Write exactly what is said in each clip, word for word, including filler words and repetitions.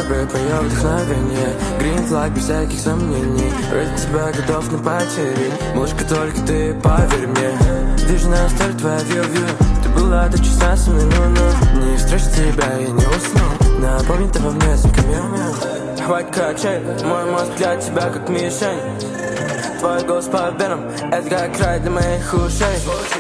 рэп, моё вдохновение. Green flag без всяких сомнений. Ради тебя готов на потери. Малышка, только ты поверь мне. Вижу на сторе твоя вью-вью. Ты была до часа со мной, ну-ну. Не встречу тебя, я не усну. Напомни того мне с камерами. Хватит качай, мой мозг для тебя как мишень. Твой голос по венам, это как рай для моих ушей.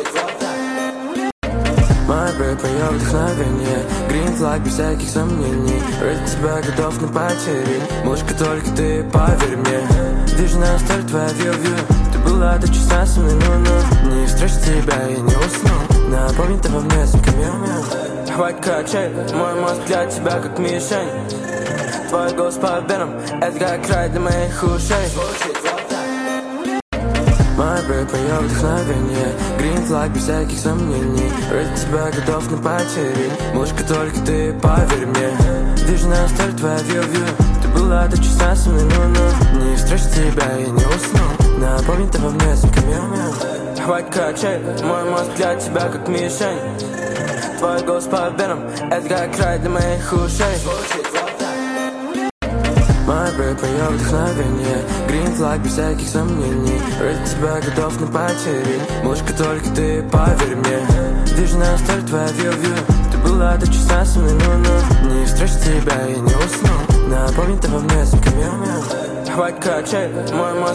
Мой рэп, моё вдохновение. Green flag без всяких сомнений. Ради тебя готов на потери. Малышка, только ты поверь мне. Вижу на сторе твоя вью-вью. Ты была до часа со мной, ну-ну. Не встречу тебя, я не усну. Напомни того мне с камерами. Хватит качай, мой мозг для тебя как мишень. Твой голос по венам, это как рай для моих ушей. Мой рэп, моё вдохновение. Green flag без всяких сомнений. Ради тебя готов на потери. Малышка, только ты поверь мне. Вижу на сторе твоя вью-вью. Ты была до часа со мной, ну-ну. Не встречу тебя, я не усну. Напомни того мне с камерами. Хватит качай, мой мозг для тебя как мишень. Твой голос по венам, это как рай для моих ушей. Мой рэп, моё вдохновение. Green flag без всяких сомнений. Ради тебя готов на потери. Малышка, только ты поверь мне. Вижу на сторе твоя вью-вью. Ты была до часа со мной, ну-ну. Не встречу тебя, я не усну. Напомни того мне с камерами. Хватит качай, мой мозг